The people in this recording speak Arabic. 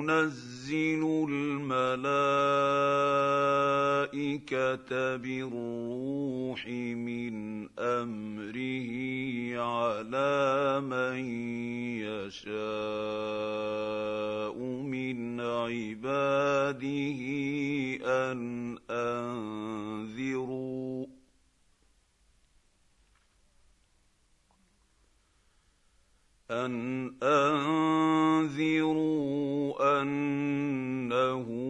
ينزل الملائكه بالروح من امره على من يشاء من عباده أن أنذروا أنه